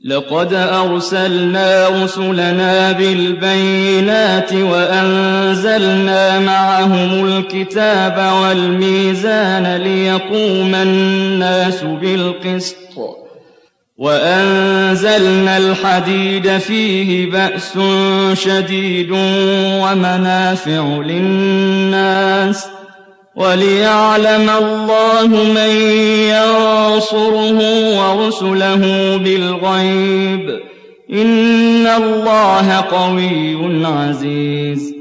لقد أرسلنا رسلنا بالبينات وأنزلنا معهم الكتاب والميزان ليقوم الناس بالقسط وأنزلنا الحديد فيه بأس شديد ومنافع للناس وليعلم الله من ينصره ورسله بالغيب إن الله قوي عزيز